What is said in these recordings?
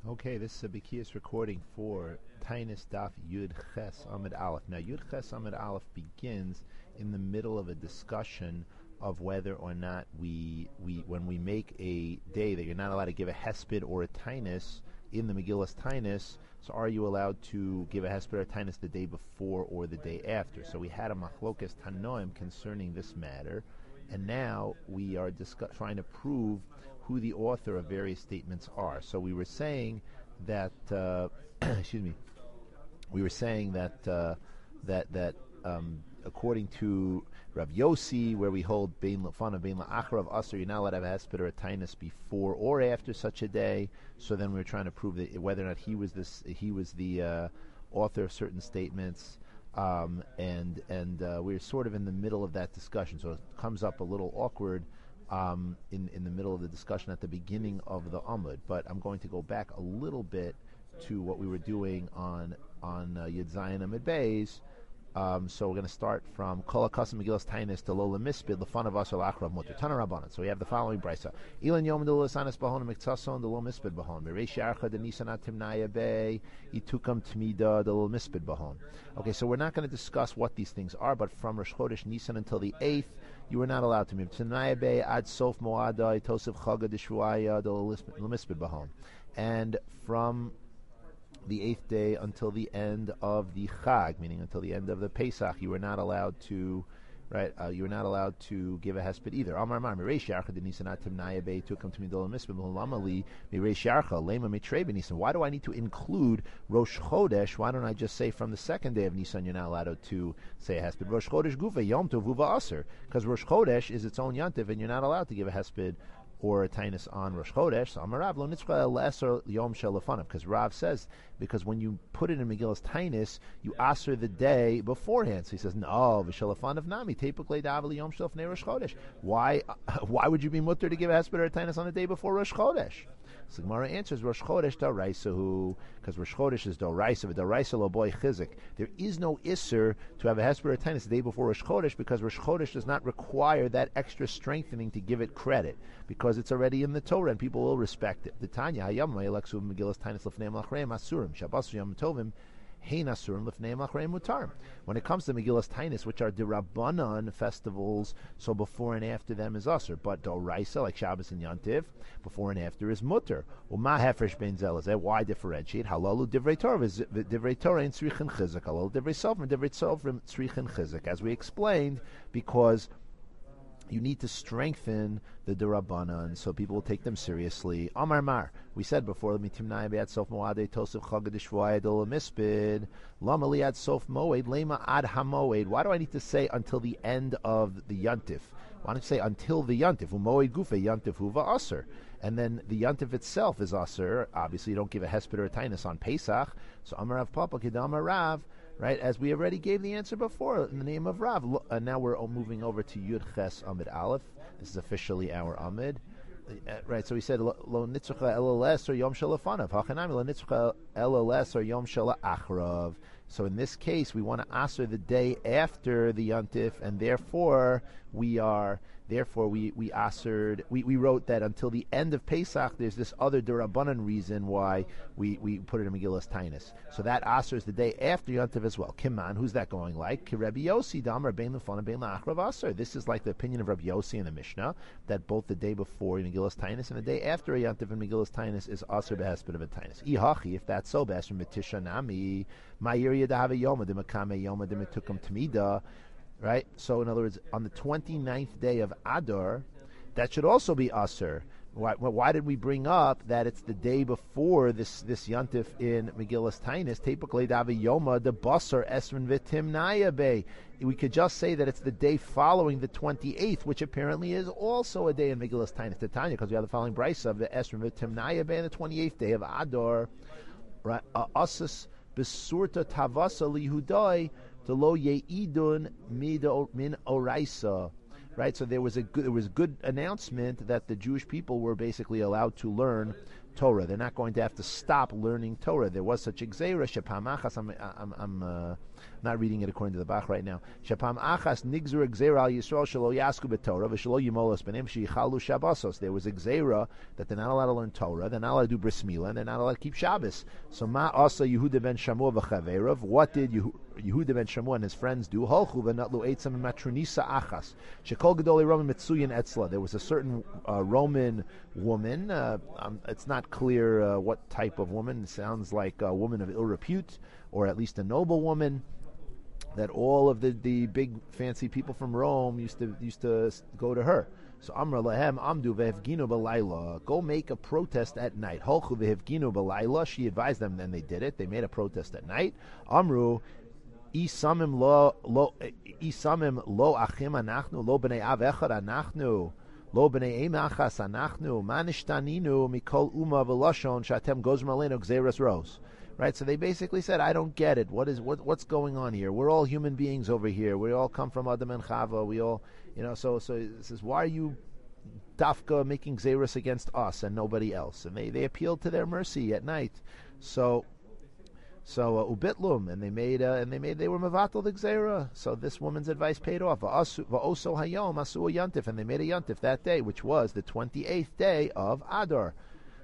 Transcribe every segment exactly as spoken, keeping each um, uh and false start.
Okay, this is a Bekias recording for Tainus Daf Yud Ches Amid Aleph. Now, Yud Ches Amid Aleph begins in the middle of a discussion of whether or not we, we when we make a day that you're not allowed to give a hesped or a tainus in the Megillas Tainus, so are you allowed to give a hesped or a tainus the day before or the day after? So we had a machlokas tanoim concerning this matter, and now we are discuss- trying to prove who the author of various statements are. So we were saying that, uh, excuse me, we were saying that uh, that that um, according to Rav Yossi, where we hold bein lefanav bein la'acharav aser, you're not allowed to have a hesped or a tainus before or after such a day. So then we were trying to prove that whether or not he was this, he was the uh, author of certain statements. Um, and and uh, we're sort of in the middle of that discussion, so it comes up a little awkward um, in in the middle of the discussion at the beginning of the Amud. But I'm going to go back a little bit to what we were doing on on uh, Yud Zayin Amud Beis. Um, so we're going to start from Kol HaKasim Megillas Tainus to Lola Mispid Lefanav Asar Lachrav Mutter Tana Rabbanan. So we have the following brisa: Ilan Yom Delo Sanas Bahon Miktason Delo Mispid Bahon Mereish Yarcha De Nisanat Timnaya Bay Itukam Tmida Delo Mispid Bahon. Okay, so we're not going to discuss what these things are, but from Rosh Chodesh Nisan until the eighth, you were not allowed to move Timnaya Bay Ad Sof Moada Tosef Chaga Deshruaya Delo Mispid Bahon, and from the eighth day until the end of the Chag, meaning until the end of the Pesach, you were not allowed to, right? Uh, you were not allowed to give a hesped either. Amar Amar Mireish Yarcha Denisanat Timnaya Bei Tukam Timidol Mispim Lamali Mireish Yarcha Lema Mitrei Benisan. Why do I need to include Rosh Chodesh? Why don't I just say from the second day of Nisan you're not allowed to say a hesped? Rosh Chodesh Gufa Yom Tov Uva Aser, because Rosh Chodesh is its own yontiv, and you're not allowed to give a hesped or a tainus on Rosh Chodesh. So Amarav lo nitzcha el eser yom shel lefanav, because Rav says, because when you put it in Megillas tainus, you aser the day beforehand. So he says, no, v'shel lefanav nami tepuk le'dav yom shel fnei Rosh Chodesh. Why? Why would you be mutter to give a hesped or a tainus on the day before Rosh Chodesh? So the Gemara answers, Rosh Chodesh D'Oraisahu, because Rosh Chodesh is D'Oraisa, but D'Oraisa lo boy chizik. There is no isser to have a hesped or a tainus the day before Rosh Chodesh, because Rosh Chodesh does not require that extra strengthening to give it credit, because it's already in the Torah and people will respect it. The Tanya Hayam Ma'ilaksu Megillas Tainus Lefneim Lachreim Asurim Shabbos Yom Tovim Hein Asurim Lefneim Lachreim Mutarim. When it comes to Megillas Tainus, which are D'Rabbanan festivals, so before and after them is Asur, but D'Oraisa, like Shabbos and Yantiv, before and after is Mutter. Uma Hefresh Ben Zelazeh. Why differentiate? Halalu Divrei Torah, Divrei Torah and Tzrichin Chizuk. Halalu Divrei Sofrim, Divrei Sofrim Tzrichin Chizuk. As we explained, because you need to strengthen the D'Rabbanan, so people will take them seriously. Amar Mar, we said before, Mitimnai Be'ad Sof Moed Tosef Chagad Shvuaya Dol Mispid Lama Liad Sof Moed Lema Ad Hamoed. Why do I need to say until the end of the Yantif? Why don't you say until the Yantif? Umoed Gufe Yantif Huva Aser. And then the Yantif itself is Aser. Obviously, you don't give a hesped or a tainus on Pesach. So Amar Rav Papa Kedama Rav. Right, as we already gave the answer before in the name of Rav. Uh, now we're moving over to Yud Ches Amid Aleph. This is officially our Amid. Uh, right, so we said Lo Nitzcha Elales or Yom Shalafanav. Hachanami Lo Nitzcha Elales or Yom Shalachrav. So in this case, we want to answer the day after the Yantif, and therefore we are. Therefore, we we answered. We, we wrote that until the end of Pesach, there's this other D'Rabbanan reason why we, we put it in Megillas Tainus. So that aser is the day after Yantiv as well. Kiman, who's that going like? Ki Rabbi Yossi Damar Bein Lefana Bein La'achrav Aser. This is like the opinion of Rabbi Yossi in the Mishnah, that both the day before Megillas Tainus and the day after a Yantiv in Megillas Tainus is aser behesped of a Tainus. Ihachi, if that's so, be'asher mitisha nami ma'ir yadahave yoma demakame yoma demitukam tamida. Right? So, in other words, on the twenty-ninth day of Adar, that should also be Aser. Why, why did we bring up that it's the day before this this Yantif in Megillas Tainus? Tepukle Davi Yoma the Basar Esrin Vitimnaya Bay. We could just say that it's the day following the twenty-eighth, which apparently is also a day in Megillas Tainus. Titania, because we have the following brisa of the Esrin Vitimnaya Bay on the twenty-eighth day of Adar. Right? Asas Besurta Tavasa Lihudai. To lo yeidun min oraisa, right? So there was a good, there was good announcement that the Jewish people were basically allowed to learn Torah. They're not going to have to stop learning Torah. There was such a gzeira shepamachas. I'm I'm I'm, uh, not reading it according to the Bach right now. Shapam achas nigzur gzeira al Yisrael shelo yasku b'Torah v'shelo yimolos b'nim sheyichalu Shabbosos. There was a gzeira that they're not allowed to learn Torah, they're not allowed to do bris milah, and they're not allowed to keep Shabbos. So ma asa Yehuda ben Shamua v'chaveirav. What did Yehuda Yehuda ben Shamua and his friends do? Holchu v'natlu eitzam matronisa achas shekol gedolei Roman mitzuyin etzla. There was a certain uh, Roman woman. Uh, um, it's not clear uh, what type of woman. It sounds like a woman of ill repute, or at least a noble woman, that all of the, the big fancy people from Rome used to used to go to her. So Amra lahem amdu vehevginu b'layla. Go make a protest at night. Holchu vehevginu b'layla. She advised them, and they did it. They made a protest at night. Amru isamim lo lo isamim lo achim anachnu lo b'nei av echad anachnu lo b'nei em achas anachnu ma nishtaninu mikol uma v'lashon shatem gozrim aleinu gzeras ros. Right, so they basically said, I don't get it. What is what what's going on here? We're all human beings over here. We all come from Adam and Chava. We all, you know. So so it says, why are you dafka making zerus against us and nobody else? And they, they appealed to their mercy at night. So so uh, ubitlum, and they made uh, and they made they were mevatel the gzera. So this woman's advice paid off. Va'oso hayom asu a yantif, and they made a yantif that day, which was the twenty-eighth day of Adar.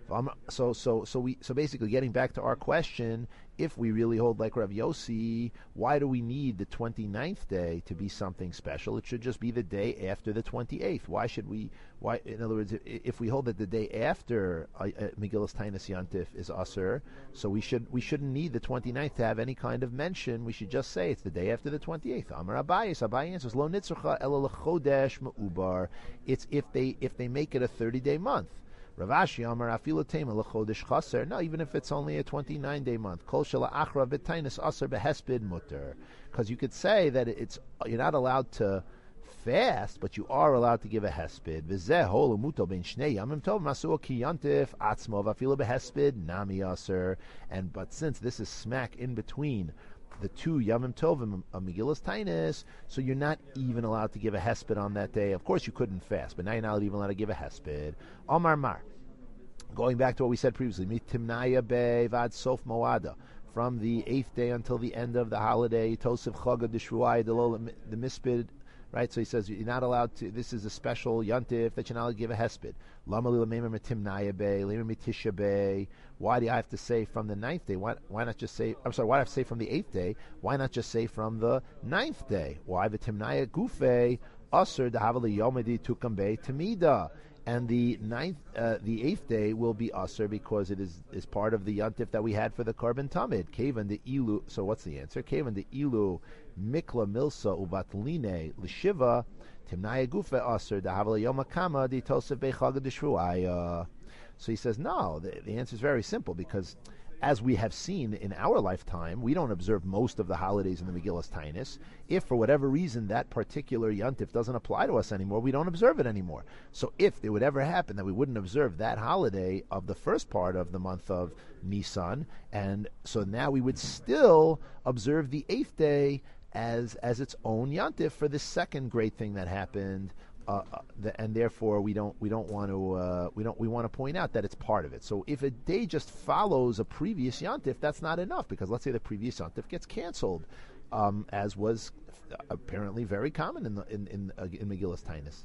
So, so, so we, so basically, getting back to our question, if we really hold like Rav Yossi, why do we need the twenty-ninth day to be something special? It should just be the day after the twenty-eighth. Why should we? Why, in other words, if we hold that the day after uh, uh, Megillas Tainis Yantif is Asur, so we should we shouldn't need the twenty-ninth to have any kind of mention. We should just say it's the day after the twenty-eighth. Amar Abayis, Abayi answers, Lo nitzrucha ela lechodesh ma'ubar. It's if they if they make it a thirty-day month. Rav Ashi Amar Afilu Tema L'Chodesh Chaser. No, even if it's only a twenty-nine day month, Kol Shela Achra V'Tainis Aser Behespid Mutter, because you could say that it's you're not allowed to fast, but you are allowed to give a hesped. V'Zeh Hol Umuto Ben Shnei Yamim Tov Masua Ki Yantif Atzmo V'Afilu Behespid Nami Aser. And but since this is smack in between the two Yamim Tovim of Megillas Tainis, so you're not even allowed to give a hesped on that day. Of course, you couldn't fast, but now you're not even allowed to give a hesped. Omar Mar, going back to what we said previously, Mitimnaya Be Vad Sof Moada, from the eighth day until the end of the holiday, Tosef Chaga Deshvuai the Mispid. Right, so he says you're not allowed to. This is a special yontif that you're not allowed to give a hesped. Lama lila memer mitimnaya be, lemer mitisha be. Why do I have to say from the ninth day? Why, why not just say? I'm sorry. Why do I have to say from the eighth day? Why not just say from the ninth day? Why v'timnaya gufe aser dahavali yomedi tukam be tamida. And the ninth, uh, the eighth day will be aser because it is, is part of the yontif that we had for the korban tamid. Kevan the ilu. So what's the answer? Kevan the ilu mikla milsa uvatline l'shiva timnaya gufe aser dahavali yomakama di tosef bechag d'shvuaya. So he says no. The, the answer is very simple because, as we have seen in our lifetime, we don't observe most of the holidays in the Megillas Tainis. If for whatever reason that particular yontif doesn't apply to us anymore, we don't observe it anymore. So if it would ever happen that we wouldn't observe that holiday of the first part of the month of Nisan, and so now we would still observe the eighth day as as its own yontif for this second great thing that happened. Uh, the, and therefore we don't we don't want to uh, we don't we want to point out that it's part of it. So if a day just follows a previous yontif, that's not enough, because let's say the previous yontif gets canceled, um, as was apparently very common in the, in in, uh, in Megillas Tainis.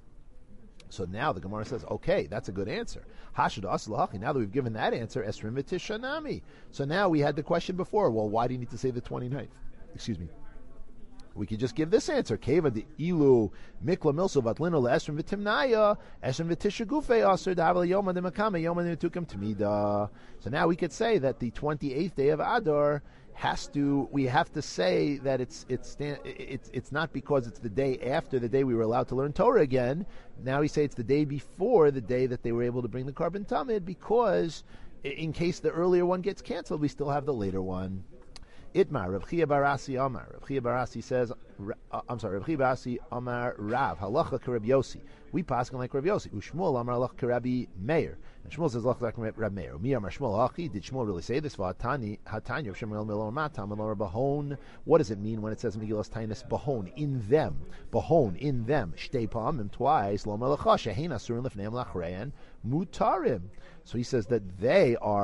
So now the Gemara says, okay, that's a good answer. Hashud aslachi. Now that we've given that answer, esrim v'tishanami. So now we had the question before. Well, why do you need to say the twenty-ninth? Excuse me. We could just give this answer. Keva de ilu mikla milso vatlino le'esrim v'timnaya esrim v'tisha gufe aser davel yoma demakame yoma netukam tamida. So now we could say that the twenty-eighth day of Adar has to. We have to say that it's it's it's it's not because it's the day after the day we were allowed to learn Torah again. Now we say it's the day before the day that they were able to bring the korban tamid, because in case the earlier one gets canceled, we still have the later one. Itmar, Rav Chia Barasi Amar. Rav Chia Barasi says, uh, I'm sorry, Rav Chia Barasi Amar Rav, halacha k'Rab Yossi. We pass on like Rav Yossi. Ushmuel Amar halacha k'Rabbi Meir. And Shmuel says, halacha like Rab Meir. Mi Amar Shmuel Achi. Did Shmuel really say this? V'hatani, hatanya, of Shemuel Milor Matam, Milor Bahon. What does it mean when it says Megillas Tainis Bahon? In them. Bahon, in them. Shtei pa'amim, twice. Lo Melacha, shehein asurin lefneim lachreyan, mutarim. So he says that they are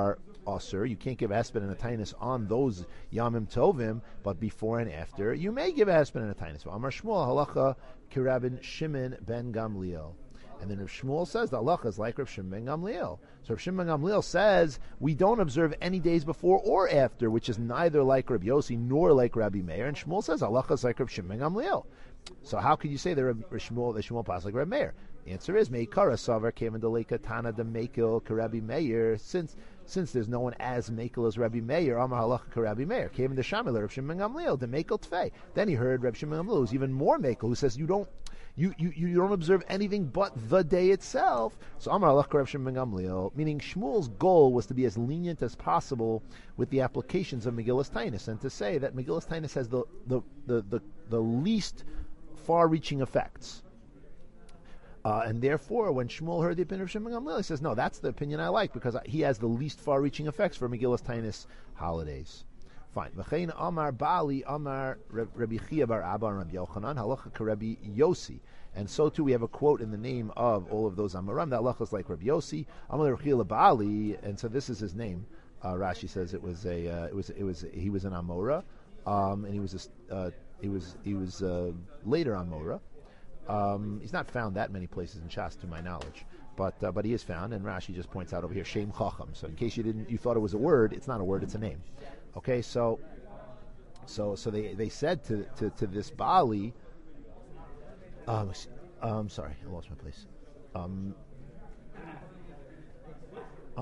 usher. You can't give a hesped and a tainus on those yamim tovim, but before and after, you may give a hesped and a tainus. Amar Shmuel halacha kirabin Shimon ben Gamliel. And then Rav Shmuel says the halacha is like Rav Shimon ben Gamliel. So Rav Shimon ben Gamliel says we don't observe any days before or after, which is neither like Rav Yossi nor like Rabbi Meir. And Shmuel says halacha is like Rav Shimon ben Gamliel. So how could you say that Rav Shmuel, that Shmuel passes like Rabbi Meir? The answer is Meikara Savar came in the Leka Tana de Meikil Karabi Meir. Since since there's no one as Meikil as Rabbi Meir, Amar halacha Karabi Meir came in the Shamil Rav Shimon ben Gamliel de Meikil Tfei. Then he heard Rav Shimon ben Gamliel, who's even more Meikil, who says you don't. You, you you don't observe anything but the day itself. So Amar Alach Rav Shimon ben Gamliel, meaning Shmuel's goal was to be as lenient as possible with the applications of Megillas Tainus, and to say that Megillas Tainus has the the, the, the, the least far-reaching effects. Uh, and therefore, when Shmuel heard the opinion of Shimon ben Gamliel, he says, no, that's the opinion I like, because he has the least far-reaching effects for Megillas Tainus holidays. Fine. V'chein Amar Bali Amar Rabbi Chia bar Abba and Rabbi Yochanan halacha k'Rabbi Yossi, and so too we have a quote in the name of all of those Amaram that halacha is like Rabbi Yossi. Amar Rabbi Chia Bali, and so this is his name. Uh, Rashi says it was a uh, it was it was he was an Amora, um, and he was a, uh, he was he was uh, later Amora. Um, he's not found that many places in Shas, to my knowledge, but uh, but he is found, and Rashi just points out over here Shem Chacham. So in case you didn't you thought it was a word, it's not a word, it's a name. Okay, so so so they, they said to, to, to this Bali, um, um, sorry, I lost my place. Um, I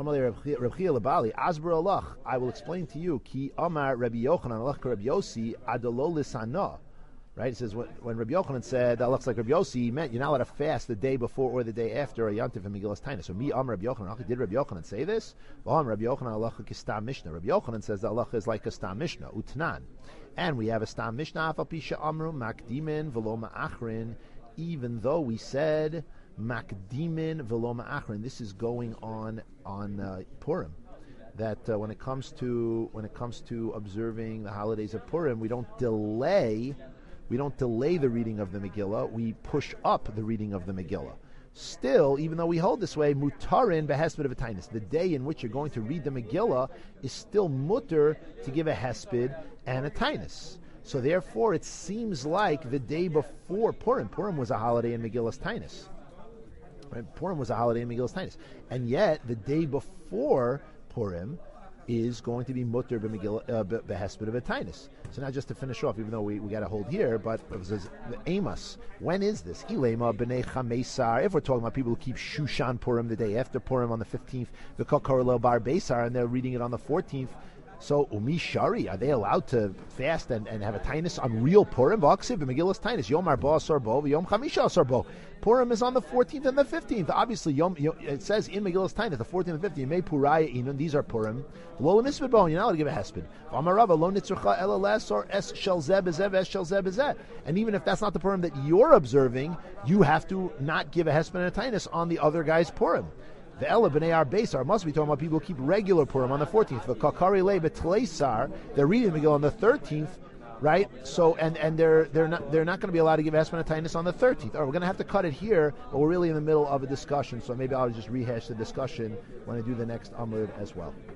will explain to you, Ki Amar Rabbi Yochanan Alach Rabbi Yossi Adolo Lisana. Right, it says when, when Rabbi Yochanan said that looks like Rabbi Yossi, he meant you're not allowed to fast the day before or the day after a Yantiv and Megillas Tainus. So me, Am Rabbi Yochanan, did Rabbi Yochanan say this? Am Rabbi Yochanan Allah Kistam Mishnah. Rabbi Yochanan says that Allah is like a Stam Mishnah, Utnan, and we have a Stam Mishnah Afapisha Amru Makdimin Veloma Achrin. Even though we said Makdimin Veloma Achrin, this is going on on uh, Purim. That uh, when it comes to when it comes to observing the holidays of Purim, we don't delay. We don't delay the reading of the Megillah, we push up the reading of the Megillah. Still, even though we hold this way, mutarin behesped of a tainus, the day in which you're going to read the Megillah is still mutter to give a hesped and a tainus. So therefore, it seems like the day before Purim, Purim was a holiday in Megillah's tainus. Right? Purim was a holiday in Megillah's tainus. And yet, the day before Purim is going to be mutter behesped of a tainus. So now just to finish off, even though we, we got to hold here, but it says the Amos, when is this? Ilema b'nei chamesar. If we're talking about people who keep Shushan Purim the day after Purim on the fifteenth, the Kokorelo bar Beisar, and they're reading it on the fourteenth. So Umi Shari, are they allowed to fast and, and have a tainus on real Purim? V'aksiv b'Megillas tainus Yom Arba Sarbo v'Yom Chamisha Sarbo. Purim is on the fourteenth and the fifteenth. Obviously, Yom, Yom, it says in Megillas tainus the fourteenth and fifteenth. May Puraya Inun. These are Purim. Lo Nisbed Bon. You're not allowed to give a hesped. Amarava Lo Nitzurcha Ela Les or Es Shel Zeh Bezeh Es Shel Zeh Bezeh. And even if that's not the Purim that you're observing, you have to not give a hesped and a tainus on the other guy's Purim. The Ela b'nei Ar Beisar must be talking about people who keep regular Purim on the fourteenth. The Kakari Le B'Tleisar, they're reading the Megillah on the thirteenth, right? So and, and they're they're not they're not going to be allowed to give Hesped and Tainus on the thirteenth. All right, we're going to have to cut it here, but we're really in the middle of a discussion, so maybe I'll just rehash the discussion when I do the next Amud as well.